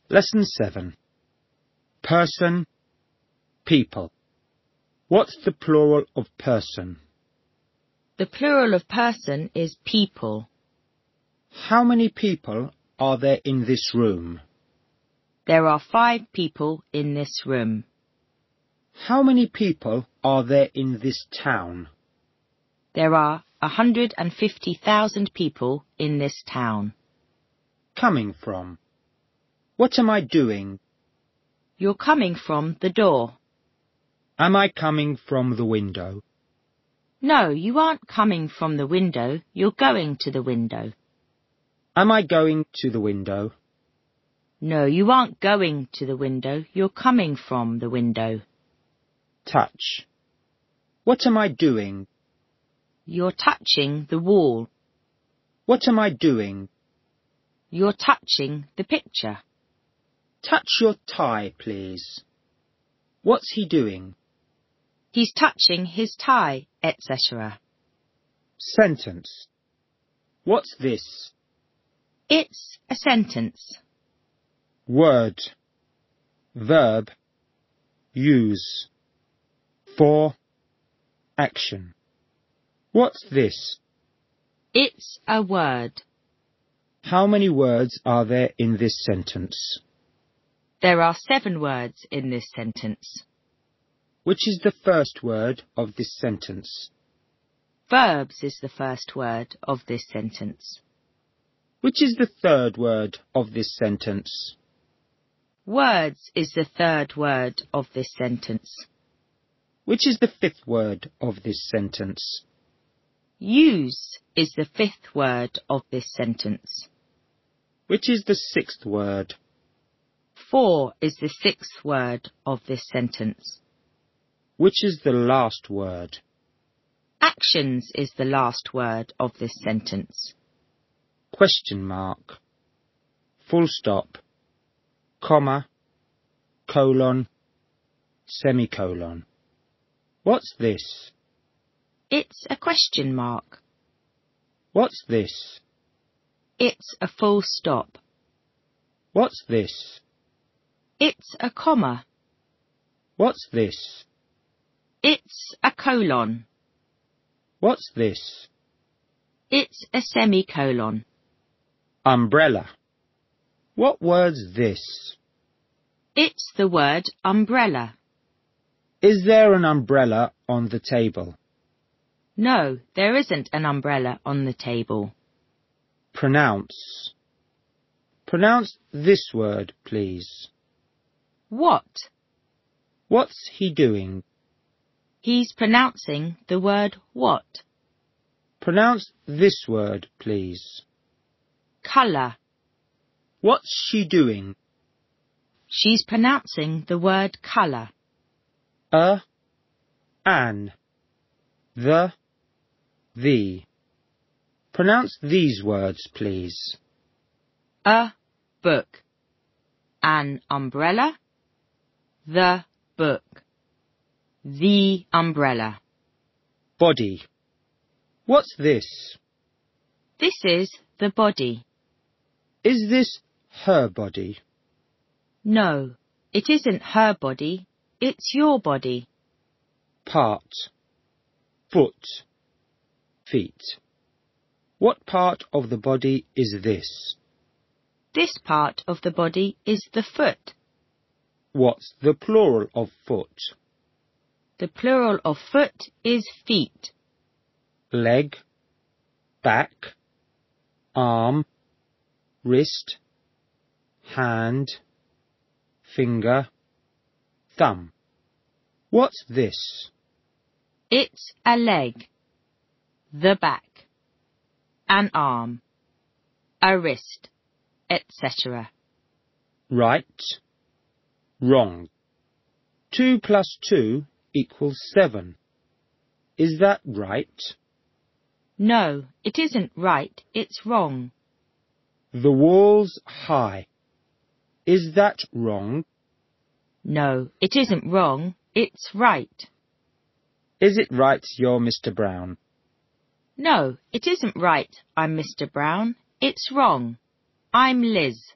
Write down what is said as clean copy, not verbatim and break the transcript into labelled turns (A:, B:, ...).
A: Lesson 7. Person, people. What's the plural of person?
B: The plural of person is people.
A: How many people are there in this room?
B: There are 5 people in this room.
A: How many people are there in this town?
B: There are 150,000 people in this town.
A: Coming from. What am I doing?
B: You're coming from the door.
A: Am I coming from the window?
B: No, you aren't coming from the window. You're going to the window.
A: Am I going to the window?
B: No, you aren't going to the window. You're coming from the window.
A: Touch. What am I doing?
B: You're touching the wall.
A: What am I doing?
B: You're touching the picture.
A: Touch your tie, please. What's he doing?
B: He's touching his tie, etc.
A: Sentence. What's this?
B: It's a sentence.
A: Word. Verb. Use. For. Action. What's this?
B: It's a word.
A: How many words are there in this sentence?
B: There are 7 words in this sentence.
A: Which is the first word of this sentence?
B: Verbs is the first word of this sentence.
A: Which is the third word of this sentence?
B: Words is the third word of this sentence.
A: Which is the fifth word of this sentence?
B: Use is the 5th word of this sentence.
A: Which is the sixth word?
B: For is the 6th word of this sentence.
A: Which is the last word?
B: Actions is the last word of this sentence.
A: Question mark. Full stop. Comma. Colon. Semicolon. What's this?
B: It's a question mark.
A: What's this?
B: It's a full stop.
A: What's this?
B: It's a comma.
A: What's this?
B: It's a colon.
A: What's this?
B: It's a semicolon.
A: Umbrella. What word's this?
B: It's the word umbrella.
A: Is there an umbrella on the table?
B: No, there isn't an umbrella on the table.
A: Pronounce. Pronounce this word, please.
B: What?
A: What's he doing?
B: He's pronouncing the word what.
A: Pronounce this word, please.
B: Colour.
A: What's she doing?
B: She's pronouncing the word colour.
A: An. The. Pronounce these words, please.
B: A book. An umbrella. The book. The umbrella.
A: Body. What's this?
B: This is the body.
A: Is this her body?
B: No, it isn't her body. It's your body.
A: Part. Foot. Feet. What part of the body is this?
B: This part of the body is the foot.
A: What's the plural of foot?
B: The plural of foot is feet.
A: Leg. Back. Arm. Wrist. Hand. Finger. Thumb. What's this?
B: It's a leg. The back. An arm. A wrist, etc.
A: Right. Wrong. 2 plus 2 equals 7. Is that right?
B: No, it isn't right, it's wrong.
A: The wall's high. Is that wrong?
B: No, it isn't wrong, it's right.
A: Is it right you're Mr. Brown?
B: No, it isn't right I'm Mr. Brown, it's wrong. I'm Liz.